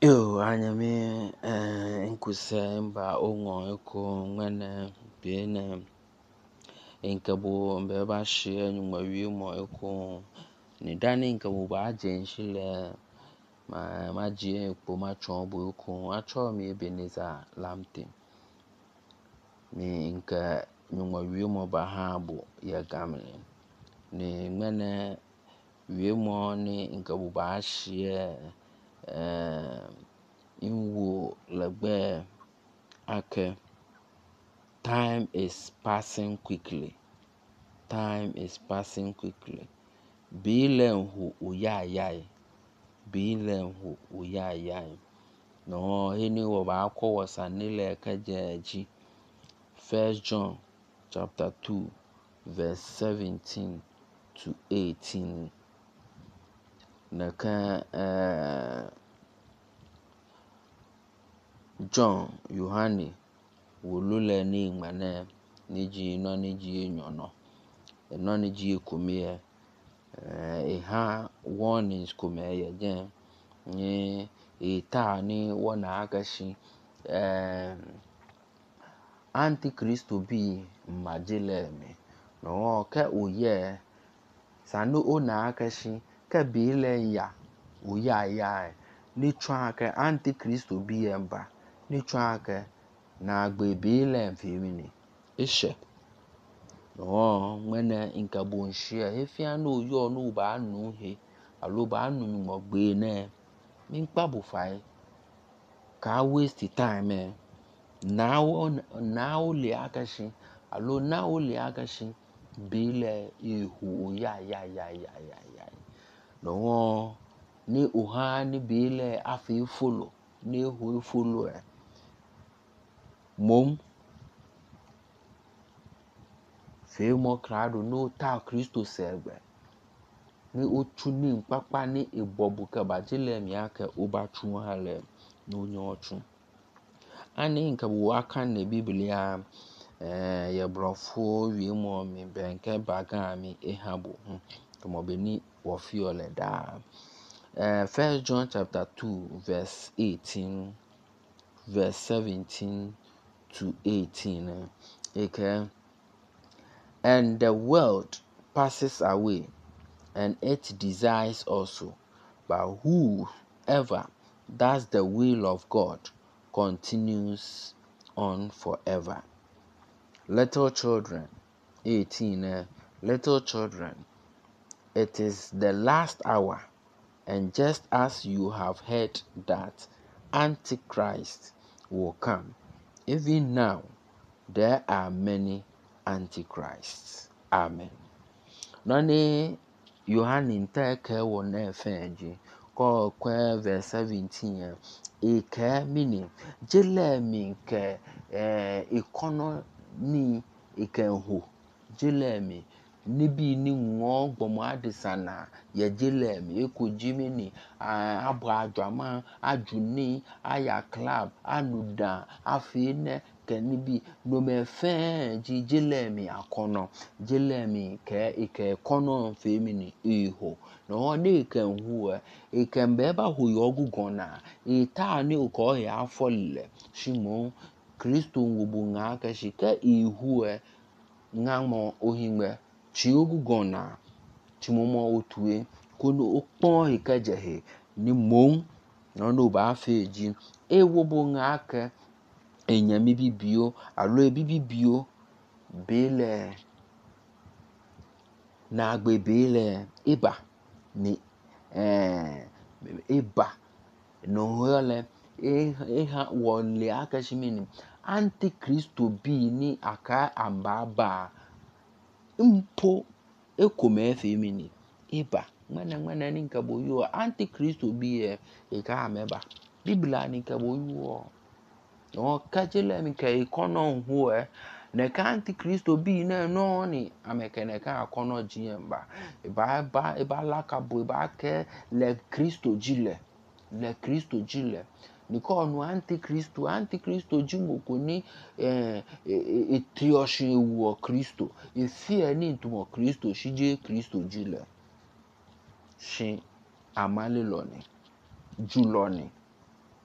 Yo, anyame nkuse mba ongo eko ngene biene nkabo mbeba shie nyuma wiemo eko ni dani nkabo ba ajenshile ma jie ekpo ma chombo eko acho mi Ebeneza lamte ni nka nyuma wiemo ba habo ya gamle ni ngene wiemo ni nkabo ba shie inwo legbe ake time is passing quickly. Bilenhu uyayai no heni wo ba akọ wasanile kajeji. 1 John chapter 2 verse 17 to 18 naka John Yohane wolule ni ngmane niji no niji enyono no niji ekumie ha warnings kumeye je ni eta ni wona agashi antikristo bi majileme no ke oye sanu ona agashi ke bile ya oyaya ni twake antikristo bi emba ni twake na agbebile mfimini ishe no mwene inkabonshia efia no yo no ba nu he alo ba nu mo gbe ne min kpabu fai ka waste time now le akashi alo now le akashi bile ihu ya no ni oha ni bile afi follow ni hu follow mom femo krado no ta Kristo segbe ni otu ni mpapa ni ebobu ka bajile mi aka obachu hale no nyochu ani nka bu aka na Biblia ye brofo wi mo mi benke baga mi ehabo komo beni wo fiole da 1 John chapter 2 verse 18 verse 17 to 18 and the world passes away and its desires also, but whoever does the will of God continues on forever. Little children, 18, little children, it is the last hour, and just as you have heard that Antichrist will come, even now there are many Antichrists. Amen. Nani Yohane nteke wo na efeji ko kwa verse 17 eke mini jele mi ke ikono ni ikenhu jele mi nibi ni ngo gbomo adisana ye jele mi eko jimini abo adwama ajuni aya club anuda afine kenibi no me fe jilemi akono jilemi ke ike kono femini iho no ne ke hu e kan beba hu yogugona eta ni uko ya afolle shimo Kristo ngubu nga ka shika ihu ngamo ohimwe chiogugona chimomo otue kono okpon ikajehe ni mom no ba feji ewobo nga ka enyami bibio alo bibio bele na agbebele iba ni iba no hele ha wole akashimini antikristo bi ni aka ambaba mpo ekome femini iba mana ni nkabo yo antikristo bi eka ameba biblia ni nkabo yo no kajele mi ka ikono huwe ne ka antikristo bi na no ni amekene ka akono jiyemba iba lakabo iba ke le kristo jile niko no antikristo jimoko ni etioshi wo kristo efie ni ntumo kristo shije kristo jile shi amale loni juloni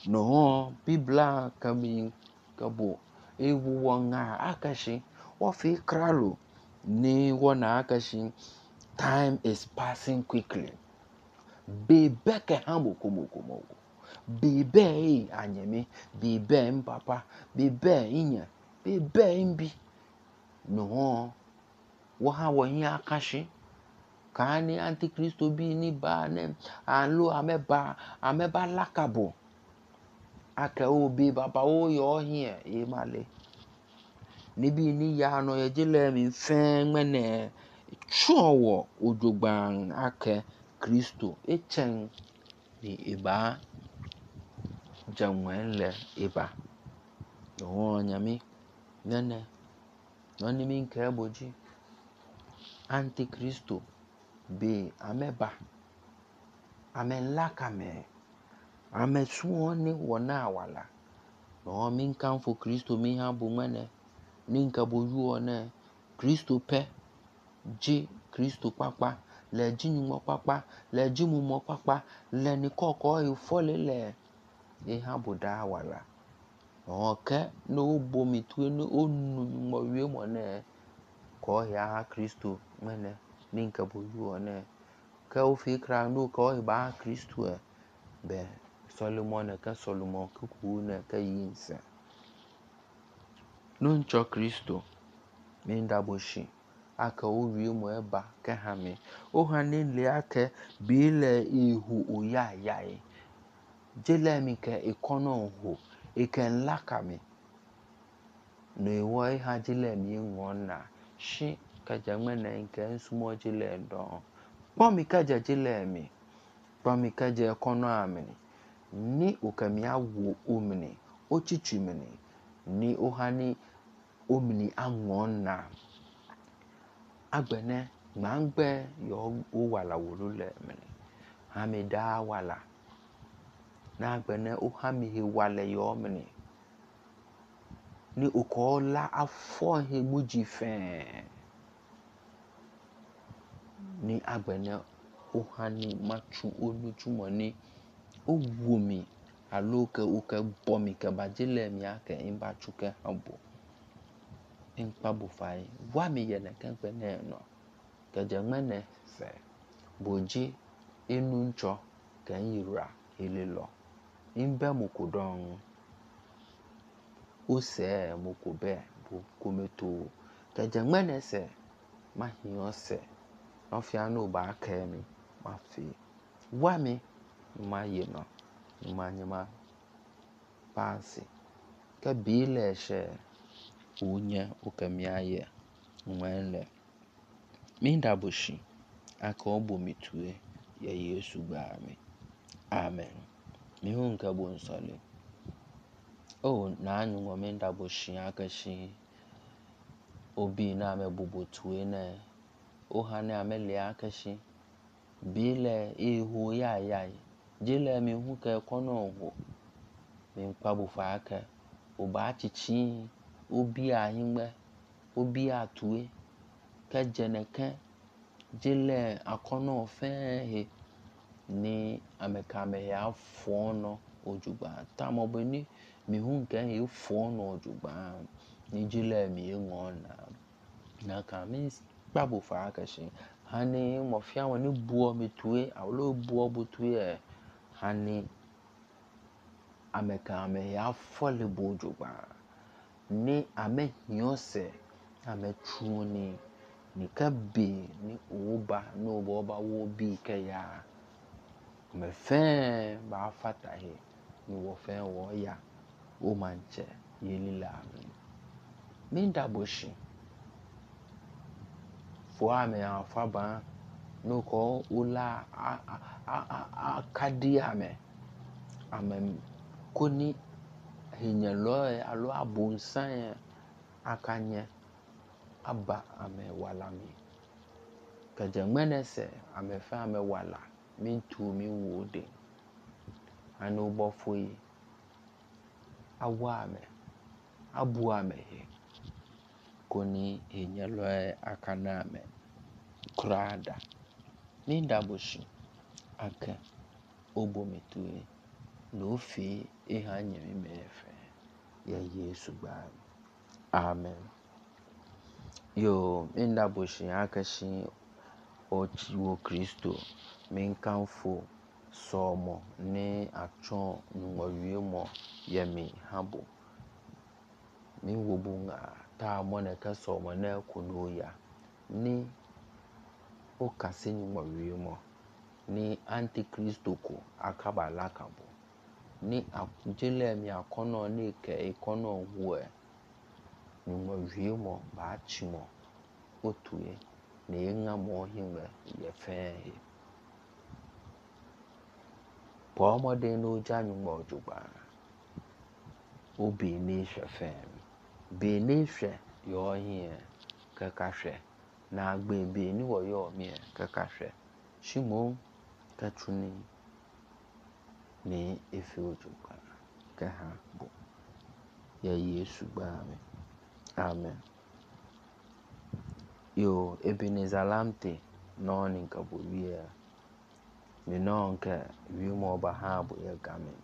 no bibla kami kabo ewu wonga akashi wofi kralo ni wona akashi. Time is passing quickly. Bebe ke hambo komo. Bebe anyemi, bebe mpapa, bebe inya, bebe imbi. No waha wohin akashi. Kani antikristo bi ni ba ne anlo ameba lakabo. Aka obi baba o yo here emale. Nibi ni ya no ye jile mi fen mene chuo ojogban aka Kristo echen ni iba janwenle iba. No nyami nene no ni min ke boji antikristo be ameba amenlakame amesuoni wona wala. No min kan fo Kristo mi ha bu mene ninka boju one Kristo pe ji Kristo papa le jinyumo papa le jimumo papa le ni koko ifole le e ha boda wala. Oke no bomi tu no onu mo wie mo ne ko ya Kristo mene ninka boju one ka o fi kra no ko ba Kristo e be Solomon ka Solomon ku ne ka yinsa no ncho Kristo minda boshi aka owie mo eba ka hame o hanile aka bile ihu oya yae jele mi ke ikono ho iken lakame no ewo ha jele mi ngona shi ka jamana nke nsumo jele don pomi ka jele mi pomi ka je kono amini ni okami awo omini ochichimini ni ohani omini angona agbene mangbe yo o wala wolule mini hamida wala na agbene o hami he wale yo mini ni okola afo he muji fe ni agbene o hani machu oluchumo ni o wumi aloke oke bomi ke bajile mi ake imba chuke hambo inkpa bufai wami yene kenpe ne no kejemene se boji inu ncho kenyira ililo imbe mukudon use mukube bu kumeto kejemene se mahiyose ofia no ba kemi mafi wami mayeno manyima pansi ke bile she unye ukamiaye mwenle minda boshi aka obo mitue ya Yesu gbami amen mi hunka bonsole na anyu ngo minda boshi aka shi obi na me bubotue na o hane amele aka shi bile ihu ya jile mi hunka kono ho mi nkpabu fa aka oba chichi obi ahimbe obi atue ka jeneke jile akono fe ni amekame ya fono ojugba tamobo ni mi hunke he fono ojugba ni jile mi ngona na ka mi kpabu fa aka shi hani mo fia woni buo mitue awlo buo butue hani amekame ya fole bojugba ni ame hiose ame chuoni ni kabe ni oba no boba wo bi ke ya me fe ba fata he ni wo fe wo ya o manche yelila mi nda boshi fo ame afaba no ko ula akadi ame koni hinyelo alo abunsan akanye aba ame wala mi kajamene se ame fa ame wala mi tu mi wode anu bofoyi awa ame abu ame he koni hinyelo akana ame krada minda boshi aka obo mitue no fi eha nyame mefe ya Yesu ba. Amen. Yo minda boshi akashi ochiwo Kristo minkanfo somo ne atron nwawie mo yemi habo min wobunga ta mona ka somo na kuno ya ni o kaseni nwawie mo ni antikristo ko akabala kabo ni akujele mi akono ni ke ikono huwe nwawie mo ba chimo otuye na enga mo himwe ye fe Pomode no janyu mojuba obi ni hwefem be ni hwe yo hie kakahwe na agbe be ni wo yo mi kakahwe shimo katuni ni efi ojuba kaha bo ya Yesu ba mi. Amen. Yo Ebenezer Lamte no ni kabuwie mi no ka wiemo ba ha bo ya gamen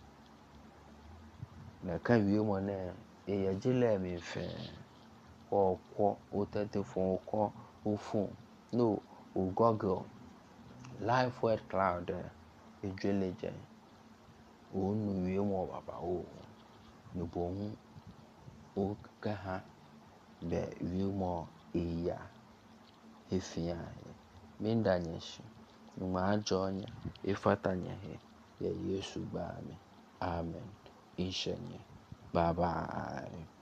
na ka wiemo na e ya jile mi fe okwo o tete fon okwo o phone no o Google live word cloud e jeleje o nu wiemo baba o no bo o ka ha be wiemo e ya efia minda nyeshi ma jonya ifatanya he ya Yesu ba mi. Amen. Ishenye. Bye bye.